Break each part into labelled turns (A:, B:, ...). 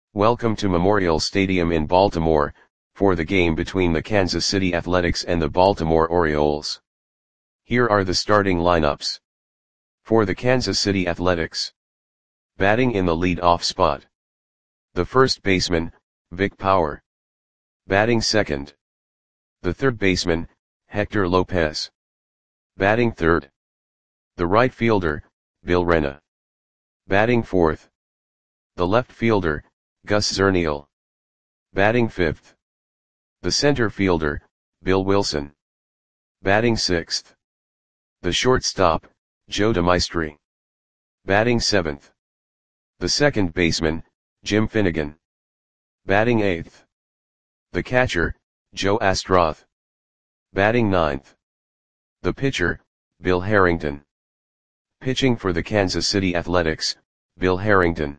A: Welcome to Memorial Stadium in Baltimore, for the game between the Kansas City Athletics and the Baltimore Orioles. Here are the starting lineups. For the Kansas City Athletics. Batting in the lead-off spot. The first baseman, Vic Power. Batting second. The third baseman, Hector Lopez. Batting third. The right fielder, Bill Rena. Batting fourth. The left fielder, Gus Zernial. Batting fifth. The center fielder, Bill Wilson. Batting sixth. The shortstop, Joe DeMaestri. Batting seventh. The second baseman, Jim Finnegan. Batting eighth. The catcher, Joe Astroth. Batting ninth. The pitcher, Bill Harrington. Pitching for the Kansas City Athletics, Bill Harrington.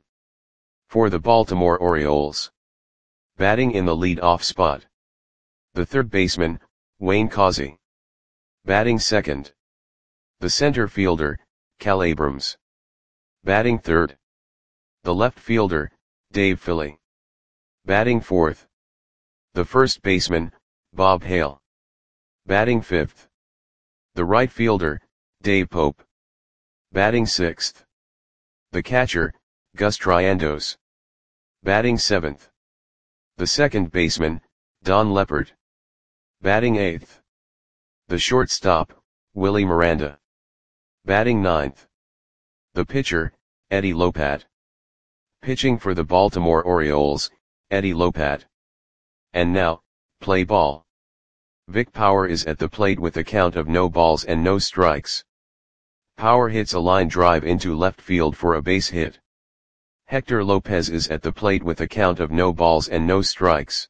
A: For the Baltimore Orioles. Batting in the lead-off spot. The third baseman, Wayne Causey. Batting second. The center fielder, Cal Abrams. Batting third. The left fielder, Dave Philly. Batting fourth. The first baseman, Bob Hale. Batting fifth. The right fielder, Dave Pope. Batting sixth. The catcher, Gus Triandos. Batting seventh. The second baseman, Don Leppert. Batting eighth. The shortstop, Willie Miranda. Batting ninth. The pitcher, Eddie Lopat. Pitching for the Baltimore Orioles, Eddie Lopat. And now, play ball. Vic Power is at the plate with a count of no balls and no strikes. Power hits a line drive into left field for a base hit. Hector Lopez is at the plate with a count of no balls and no strikes.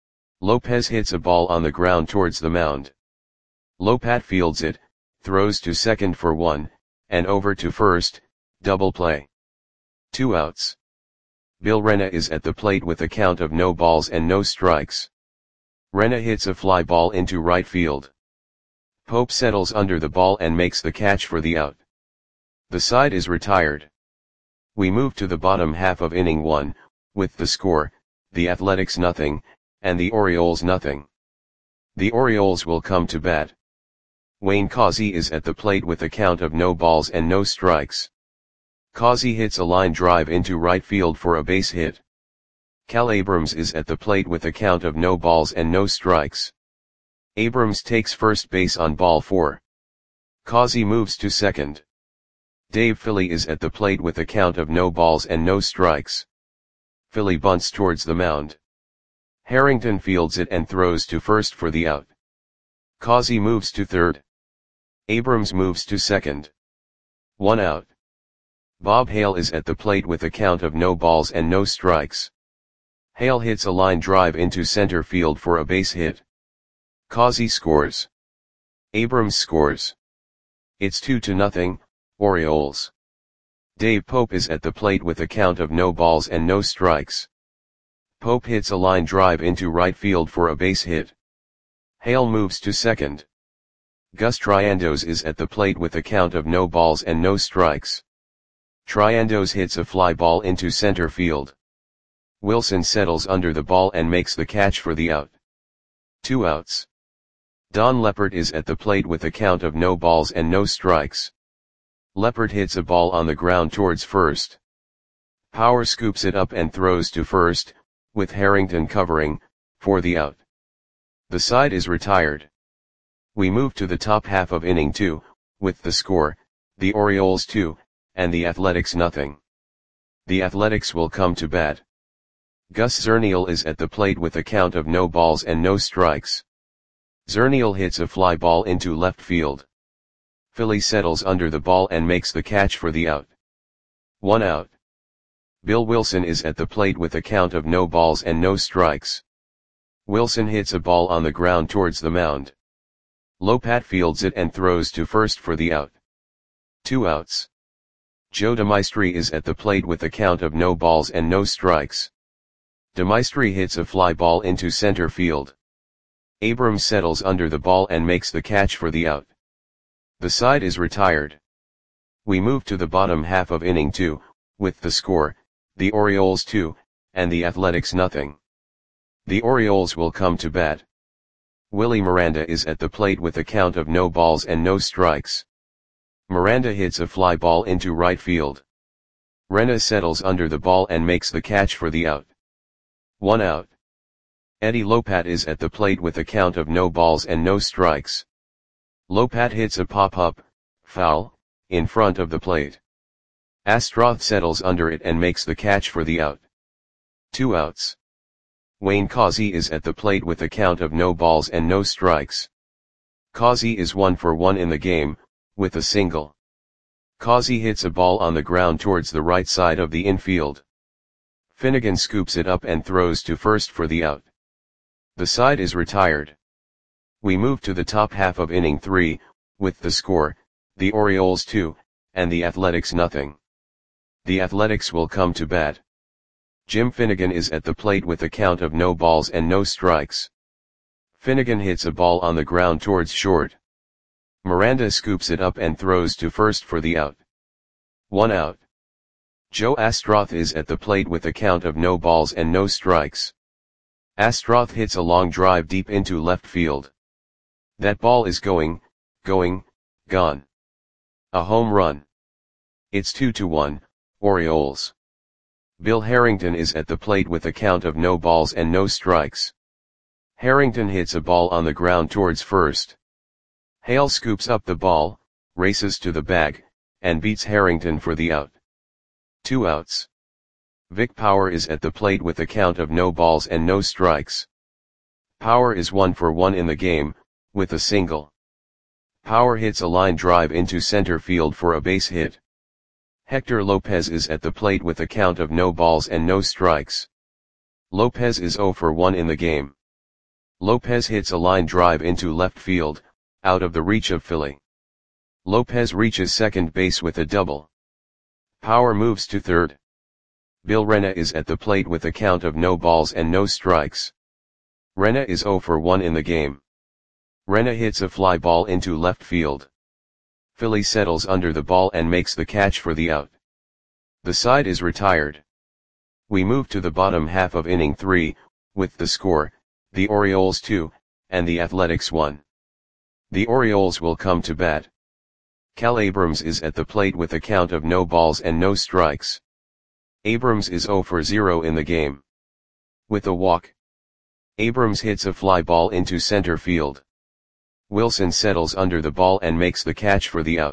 A: Lopez hits a ball on the ground towards the mound. Lopat fields it, throws to second for one, and over to first, double play. 2 outs. Bill Rena is at the plate with a count of no balls and no strikes. Rena hits a fly ball into right field. Pope settles under the ball and makes the catch for the out. The side is retired. We move to the bottom half of inning 1, with the score, the Athletics 0, and the Orioles 0. The Orioles will come to bat. Wayne Causey is at the plate with a count of no balls and no strikes. Causey hits a line drive into right field for a base hit. Cal Abrams is at the plate with a count of no balls and no strikes. Abrams takes first base on ball 4. Causey moves to second. Dave Philly is at the plate with a count of no balls and no strikes. Philly bunts towards the mound. Harrington fields it and throws to first for the out. Causey moves to third. Abrams moves to second. 1 out. Bob Hale is at the plate with a count of no balls and no strikes. Hale hits a line drive into center field for a base hit. Causey scores. Abrams scores. It's 2-0, Orioles. Dave Pope is at the plate with a count of no balls and no strikes. Pope hits a line drive into right field for a base hit. Hale moves to second. Gus Triandos is at the plate with a count of no balls and no strikes. Triandos hits a fly ball into center field. Wilson settles under the ball and makes the catch for the out. 2 outs. Don Leppert is at the plate with a count of no balls and no strikes. Leppert hits a ball on the ground towards first. Power scoops it up and throws to first, with Harrington covering, for the out. The side is retired. We move to the top half of inning 2, with the score, the Orioles 2, and the Athletics 0. The Athletics will come to bat. Gus Zernial is at the plate with a count of no balls and no strikes. Zernial hits a fly ball into left field. Philly settles under the ball and makes the catch for the out. 1 out. Bill Wilson is at the plate with a count of no balls and no strikes. Wilson hits a ball on the ground towards the mound. Lopat fields it and throws to first for the out. 2 outs. Joe DeMaestri is at the plate with a count of no balls and no strikes. DeMaestri hits a fly ball into center field. Abrams settles under the ball and makes the catch for the out. The side is retired. We move to the bottom half of inning 2, with the score, the Orioles 2, and the Athletics nothing. The Orioles will come to bat. Willie Miranda is at the plate with a count of no balls and no strikes. Miranda hits a fly ball into right field. Rena settles under the ball and makes the catch for the out. 1 out. Eddie Lopat is at the plate with a count of no balls and no strikes. Lopat hits a pop-up, foul, in front of the plate. Astroth settles under it and makes the catch for the out. 2 outs. Wayne Causey is at the plate with a count of no balls and no strikes. Causey is 1 for 1 in the game, with a single. Causey hits a ball on the ground towards the right side of the infield. Finnegan scoops it up and throws to first for the out. The side is retired. We move to the top half of inning 3, with the score, the Orioles 2, and the Athletics nothing. The Athletics will come to bat. Jim Finnegan is at the plate with a count of no balls and no strikes. Finnegan hits a ball on the ground towards short. Miranda scoops it up and throws to first for the out. 1 out. Joe Astroth is at the plate with a count of no balls and no strikes. Astroth hits a long drive deep into left field. That ball is gone. A home run. It's 2-1, Orioles. Bill Harrington is at the plate with a count of no balls and no strikes. Harrington hits a ball on the ground towards first. Hale scoops up the ball, races to the bag, and beats Harrington for the out. 2 outs. Vic Power is at the plate with a count of no balls and no strikes. Power is 1 for 1 in the game, with a single. Power hits a line drive into center field for a base hit. Hector Lopez is at the plate with a count of no balls and no strikes. Lopez is 0 for 1 in the game. Lopez hits a line drive into left field, out of the reach of Philly. Lopez reaches second base with a double. Power moves to third. Bill Rena is at the plate with a count of no balls and no strikes. Rena is 0 for 1 in the game. Rena hits a fly ball into left field. Philly settles under the ball and makes the catch for the out. The side is retired. We move to the bottom half of inning 3, with the score, the Orioles 2, and the Athletics 1. The Orioles will come to bat. Cal Abrams is at the plate with a count of no balls and no strikes. Abrams is 0 for 0 in the game. With a walk. Abrams hits a fly ball into center field. Wilson settles under the ball and makes the catch for the out.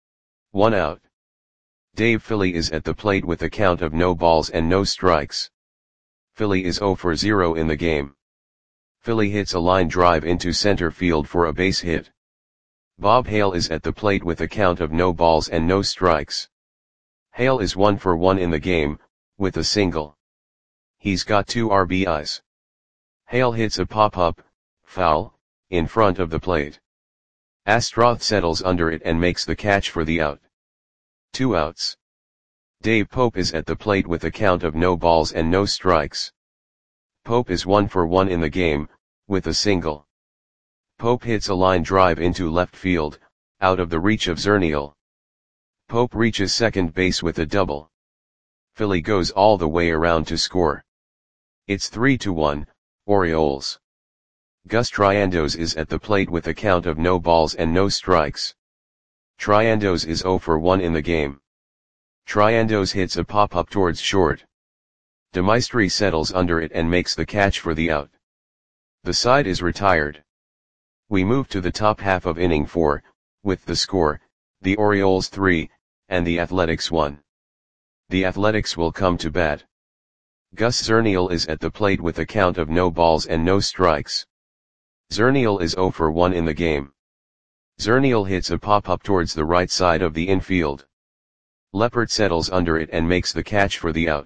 A: 1 out. Dave Philly is at the plate with a count of no balls and no strikes. Philly is 0 for 0 in the game. Philly hits a line drive into center field for a base hit. Bob Hale is at the plate with a count of no balls and no strikes. Hale is 1 for 1 in the game, with a single. He's got 2 RBIs. Hale hits a pop-up, foul, in front of the plate. Astroth settles under it and makes the catch for the out. 2 outs. Dave Pope is at the plate with a count of no balls and no strikes. Pope is 1 for 1 in the game, with a single. Pope hits a line drive into left field, out of the reach of Zernial. Pope reaches second base with a double. Philly goes all the way around to score. It's 3-1, Orioles. Gus Triandos is at the plate with a count of no balls and no strikes. Triandos is 0 for 1 in the game. Triandos hits a pop-up towards short. DeMaestri settles under it and makes the catch for the out. The side is retired. We move to the top half of inning 4, with the score, the Orioles 3, and the Athletics 1. The Athletics will come to bat. Gus Zernial is at the plate with a count of no balls and no strikes. Zernial is 0 for 1 in the game. Zernial hits a pop-up towards the right side of the infield. Leppert settles under it and makes the catch for the out.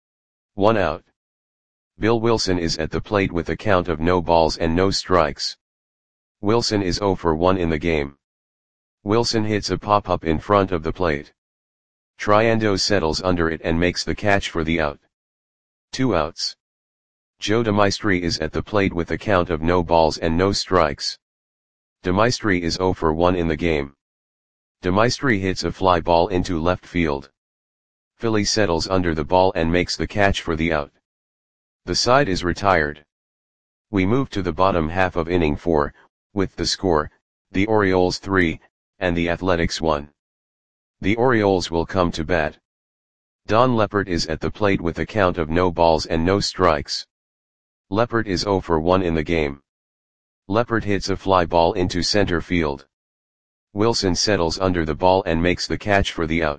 A: 1 out. Bill Wilson is at the plate with a count of no balls and no strikes. Wilson is 0 for 1 in the game. Wilson hits a pop-up in front of the plate. Triandos settles under it and makes the catch for the out. 2 outs. Joe DeMaestri is at the plate with a count of no balls and no strikes. DeMaestri is 0 for 1 in the game. DeMaestri hits a fly ball into left field. Philly settles under the ball and makes the catch for the out. The side is retired. We move to the bottom half of inning 4, with the score, the Orioles 3, and the Athletics 1. The Orioles will come to bat. Don Leppert is at the plate with a count of no balls and no strikes. Leppert is 0 for 1 in the game. Leppert hits a fly ball into center field. Wilson settles under the ball and makes the catch for the out.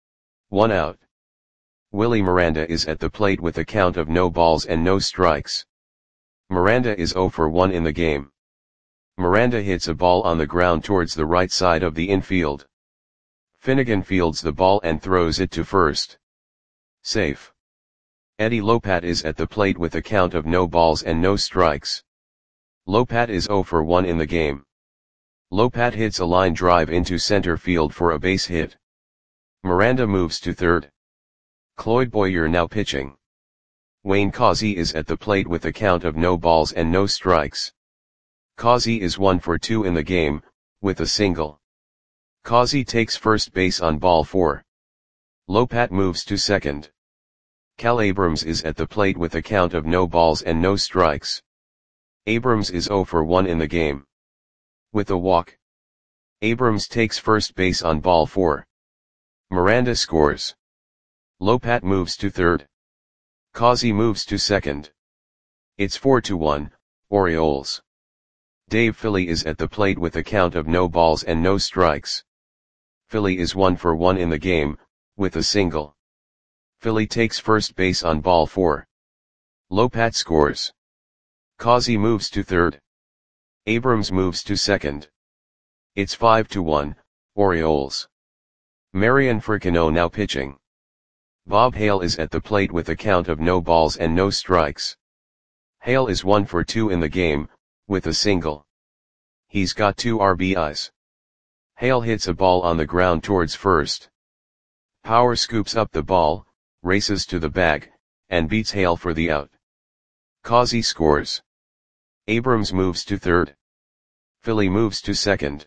A: 1 out. Willie Miranda is at the plate with a count of no balls and no strikes. Miranda is 0 for 1 in the game. Miranda hits a ball on the ground towards the right side of the infield. Finnegan fields the ball and throws it to first. Safe. Eddie Lopat is at the plate with a count of no balls and no strikes. Lopat is 0 for 1 in the game. Lopat hits a line drive into center field for a base hit. Miranda moves to third. Cloyd Boyer now pitching. Wayne Causey is at the plate with a count of no balls and no strikes. Causey is 1 for 2 in the game, with a single. Causey takes first base on ball 4. Lopat moves to second. Cal Abrams is at the plate with a count of no balls and no strikes. Abrams is 0 for 1 in the game. With a walk. Abrams takes first base on ball 4. Miranda scores. Lopat moves to third. Causey moves to second. It's 4-1, Orioles. Dave Philly is at the plate with a count of no balls and no strikes. Philly is 1 for 1 in the game, with a single. Philly takes first base on ball 4. Lopat scores. Causey moves to third. Abrams moves to second. It's 5-1, Orioles. Marian Fricino now pitching. Bob Hale is at the plate with a count of no balls and no strikes. Hale is 1 for 2 in the game, with a single. He's got 2 RBIs. Hale hits a ball on the ground towards first. Power scoops up the ball, races to the bag, and beats Hale for the out. Causey scores. Abrams moves to third. Philly moves to second.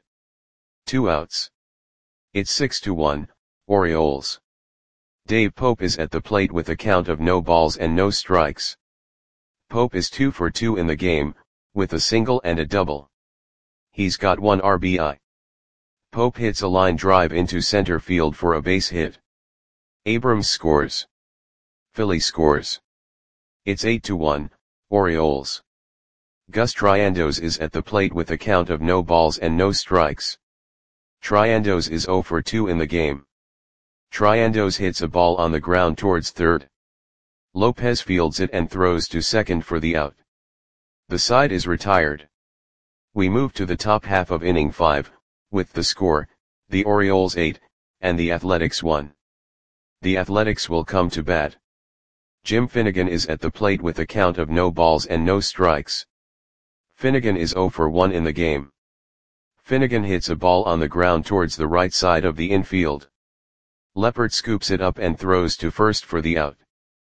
A: 2 outs. It's 6-1, Orioles. Dave Pope is at the plate with a count of no balls and no strikes. Pope is 2 for 2 in the game, with a single and a double. He's got 1 RBI. Pope hits a line drive into center field for a base hit. Abrams scores. Philly scores. It's 8-1, Orioles. Gus Triandos is at the plate with a count of no balls and no strikes. Triandos is 0 for 2 in the game. Triandos hits a ball on the ground towards third. Lopez fields it and throws to second for the out. The side is retired. We move to the top half of inning 5, with the score, the Orioles 8, and the Athletics 1. The Athletics will come to bat. Jim Finnegan is at the plate with a count of no balls and no strikes. Finnegan is 0 for 1 in the game. Finnegan hits a ball on the ground towards the right side of the infield. Leppert scoops it up and throws to first for the out.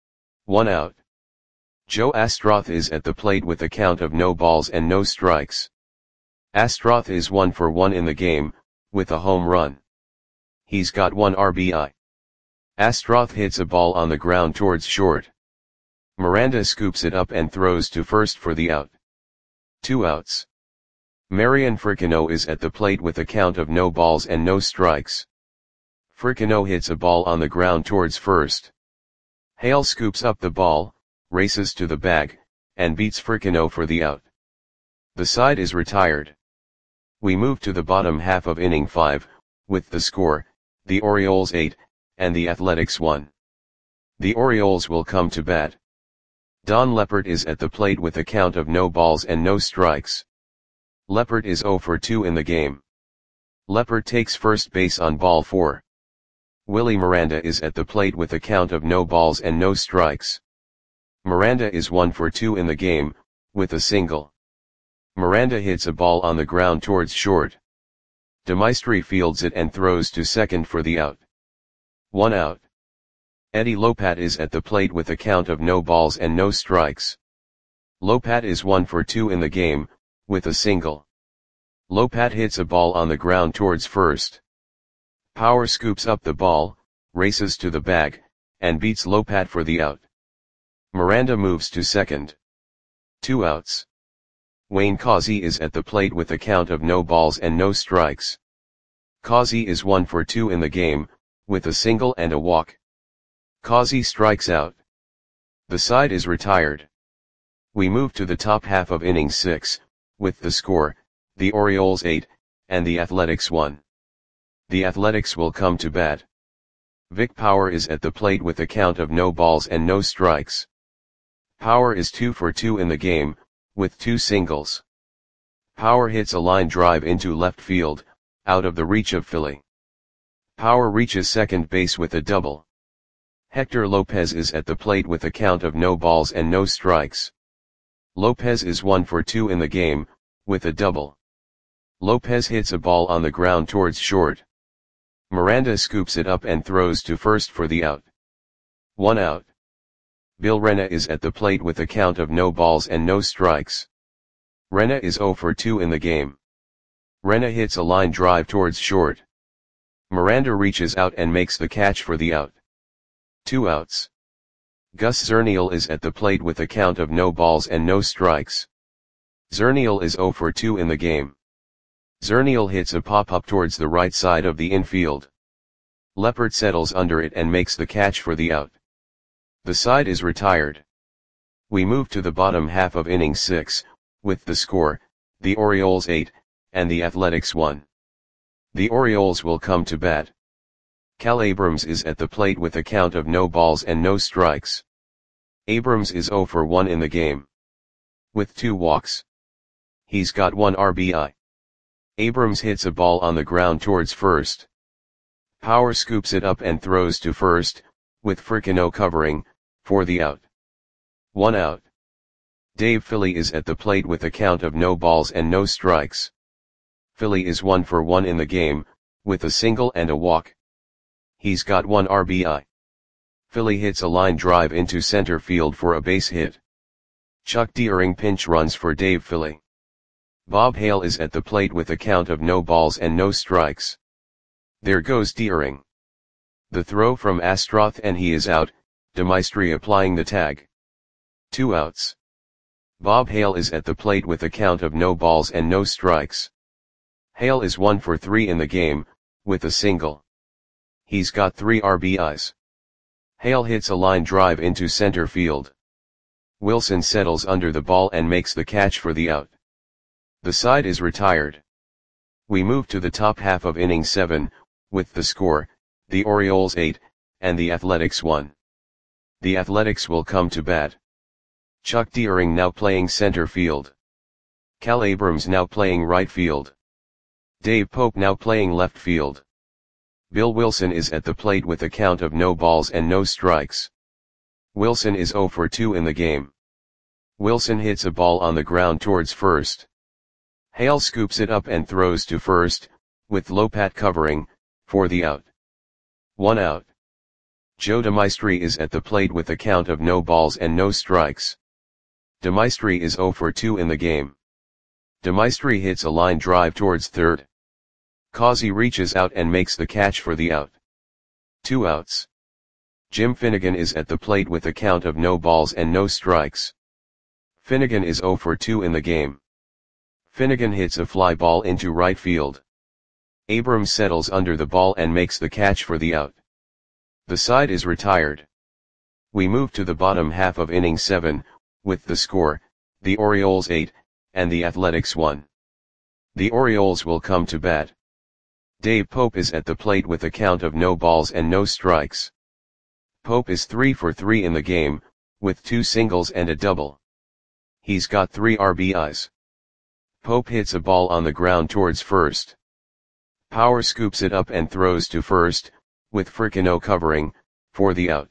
A: 1 out. Joe Astroth is at the plate with a count of no balls and no strikes. Astroth is 1 for 1 in the game, with a home run. He's got 1 RBI. Astroth hits a ball on the ground towards short. Miranda scoops it up and throws to first for the out. 2 outs. Marian Fricino is at the plate with a count of no balls and no strikes. Fricino hits a ball on the ground towards first. Hale scoops up the ball, races to the bag, and beats Fricino for the out. The side is retired. We move to the bottom half of inning 5, with the score, the Orioles 8, and the Athletics 1. The Orioles will come to bat. Don Leppert is at the plate with a count of no balls and no strikes. Leppert is 0 for 2 in the game. Leppert takes first base on ball 4. Willie Miranda is at the plate with a count of no balls and no strikes. Miranda is 1 for 2 in the game, with a single. Miranda hits a ball on the ground towards short. DeMaestri fields it and throws to second for the out. 1 out. Eddie Lopat is at the plate with a count of no balls and no strikes. Lopat is 1 for 2 in the game, with a single. Lopat hits a ball on the ground towards first. Power scoops up the ball, races to the bag, and beats Lopat for the out. Miranda moves to second. 2 outs. Wayne Causey is at the plate with a count of no balls and no strikes. Causey is 1 for 2 in the game, with a single and a walk. Causey strikes out. The side is retired. We move to the top half of inning 6, with the score, the Orioles 8, and the Athletics 1. The Athletics will come to bat. Vic Power is at the plate with a count of no balls and no strikes. Power is 2 for 2 in the game, with 2 singles. Power hits a line drive into left field, out of the reach of Philly. Power reaches second base with a double. Hector Lopez is at the plate with a count of no balls and no strikes. Lopez is 1 for 2 in the game, with a double. Lopez hits a ball on the ground towards short. Miranda scoops it up and throws to first for the out. 1 out. Bill Rena is at the plate with a count of no balls and no strikes. Rena is 0 for 2 in the game. Rena hits a line drive towards short. Miranda reaches out and makes the catch for the out. 2 outs. Gus Zernial is at the plate with a count of no balls and no strikes. Zernial is 0 for 2 in the game. Zernial hits a pop-up towards the right side of the infield. Leppert settles under it and makes the catch for the out. The side is retired. We move to the bottom half of inning 6, with the score, the Orioles 8, and the Athletics 1. The Orioles will come to bat. Cal Abrams is at the plate with a count of no balls and no strikes. Abrams is 0 for 1 in the game. With 2 walks. He's got 1 RBI. Abrams hits a ball on the ground towards first. Power scoops it up and throws to first, with Firkino covering, for the out. 1 out. Dave Philly is at the plate with a count of no balls and no strikes. Philly is 1 for 1 in the game, with a single and a walk. He's got 1 RBI. Philly hits a line drive into center field for a base hit. Chuck Deering pinch runs for Dave Philly. Bob Hale is at the plate with a count of no balls and no strikes. There goes Deering. The throw from Astroth and he is out, DeMaestri applying the tag. 2 outs. Bob Hale is at the plate with a count of no balls and no strikes. Hale is 1 for 3 in the game, with a single. He's got 3 RBIs. Hale hits a line drive into center field. Wilson settles under the ball and makes the catch for the out. The side is retired. We move to the top half of inning 7, with the score, the Orioles 8, and the Athletics 1. The Athletics will come to bat. Chuck Deering now playing center field. Cal Abrams now playing right field. Dave Pope now playing left field. Bill Wilson is at the plate with a count of no balls and no strikes. Wilson is 0 for 2 in the game. Wilson hits a ball on the ground towards first. Hale scoops it up and throws to first, with Lopat covering, for the out. 1 out. Joe DeMaestri is at the plate with a count of no balls and no strikes. DeMaestri is 0 for 2 in the game. DeMaestri hits a line drive towards third. Causey reaches out and makes the catch for the out. 2 outs. Jim Finnegan is at the plate with a count of no balls and no strikes. Finnegan is 0 for 2 in the game. Finnegan hits a fly ball into right field. Abrams settles under the ball and makes the catch for the out. The side is retired. We move to the bottom half of inning 7, with the score, the Orioles 8, and the Athletics 1. The Orioles will come to bat. Dave Pope is at the plate with a count of no balls and no strikes. Pope is 3 for 3 in the game, with 2 singles and a double. He's got 3 RBIs. Pope hits a ball on the ground towards first. Power scoops it up and throws to first, with Firkino covering, for the out.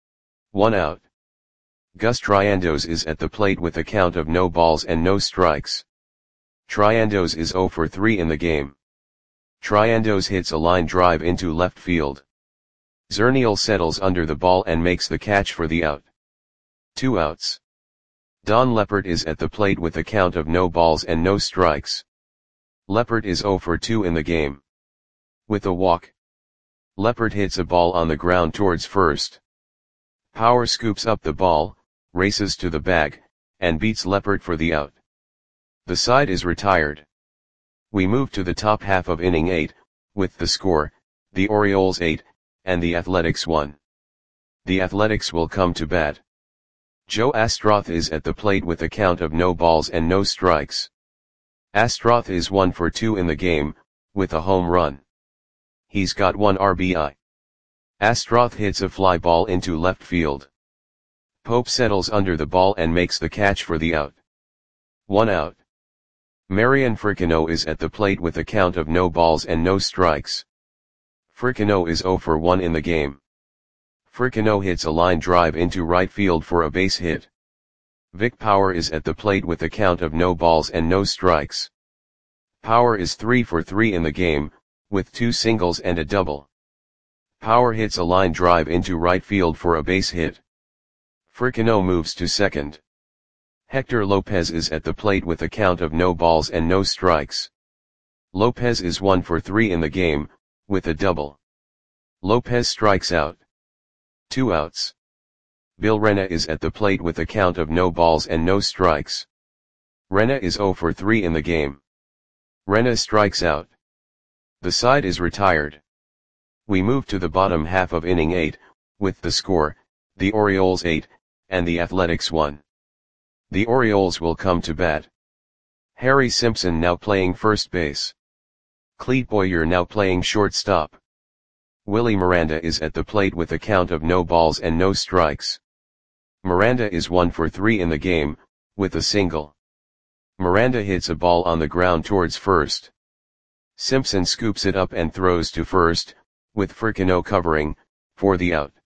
A: 1 out. Gus Triandos is at the plate with a count of no balls and no strikes. Triandos is 0 for 3 in the game. Triandos hits a line drive into left field. Zernial settles under the ball and makes the catch for the out. 2 outs. Don Leppert is at the plate with a count of no balls and no strikes. Leppert is 0 for 2 in the game. With a walk. Leppert hits a ball on the ground towards first. Power scoops up the ball, races to the bag, and beats Leppert for the out. The side is retired. We move to the top half of inning 8, with the score, the Orioles 8, and the Athletics 1. The Athletics will come to bat. Joe Astroth is at the plate with a count of no balls and no strikes. Astroth is 1 for 2 in the game, with a home run. He's got 1 RBI. Astroth hits a fly ball into left field. Pope settles under the ball and makes the catch for the out. 1 out. Marian Fricino is at the plate with a count of no balls and no strikes. Fricino is 0 for 1 in the game. Fricino hits a line drive into right field for a base hit. Vic Power is at the plate with a count of no balls and no strikes. Power is 3 for 3 in the game, with 2 singles and a double. Power hits a line drive into right field for a base hit. Fricino moves to second. Hector Lopez is at the plate with a count of no balls and no strikes. Lopez is 1 for 3 in the game, with a double. Lopez strikes out. 2 outs. Bill Rena is at the plate with a count of no balls and no strikes. Rena is 0 for 3 in the game. Rena strikes out. The side is retired. We move to the bottom half of inning 8, with the score, the Orioles 8, and the Athletics 1. The Orioles will come to bat. Harry Simpson now playing first base. Clete Boyer now playing shortstop. Willie Miranda is at the plate with a count of no balls and no strikes. Miranda is 1 for 3 in the game, with a single. Miranda hits a ball on the ground towards first. Simpson scoops it up and throws to first, with Fricino covering, for the out.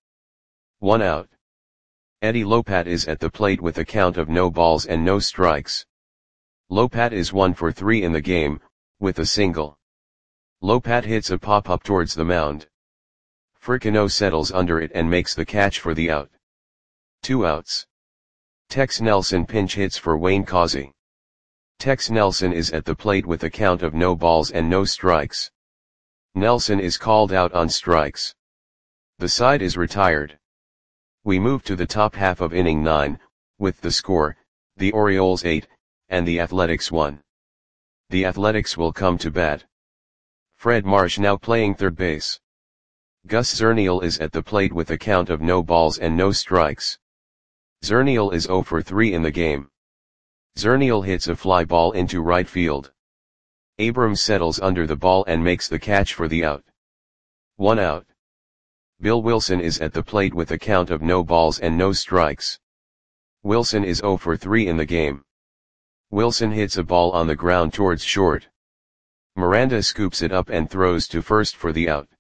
A: 1 out. Eddie Lopat is at the plate with a count of no balls and no strikes. Lopat is 1 for 3 in the game, with a single. Lopat hits a pop-up towards the mound. Fricino settles under it and makes the catch for the out. 2 outs. Tex Nelson pinch hits for Wayne Causey. Tex Nelson is at the plate with a count of no balls and no strikes. Nelson is called out on strikes. The side is retired. We move to the top half of inning 9, with the score, the Orioles 8, and the Athletics 1. The Athletics will come to bat. Fred Marsh now playing third base. Gus Zernial is at the plate with a count of no balls and no strikes. Zernial is 0 for 3 in the game. Zernial hits a fly ball into right field. Abrams settles under the ball and makes the catch for the out. 1 out. Bill Wilson is at the plate with a count of no balls and no strikes. Wilson is 0 for 3 in the game. Wilson hits a ball on the ground towards short. Miranda scoops it up and throws to first for the out.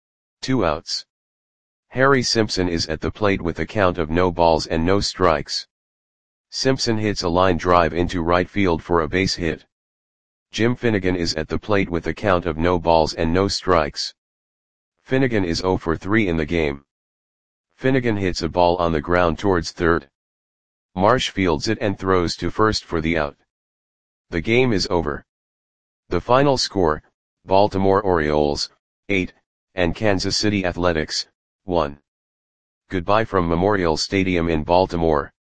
A: 2 outs. Harry Simpson is at the plate with a count of no balls and no strikes. Simpson hits a line drive into right field for a base hit. Jim Finnegan is at the plate with a count of no balls and no strikes. Finnegan is 0 for 3 in the game. Finnegan hits a ball on the ground towards third. Marsh fields it and throws to first for the out. The game is over. The final score, Baltimore Orioles, 8, and Kansas City Athletics, 1. Goodbye from Memorial Stadium in Baltimore.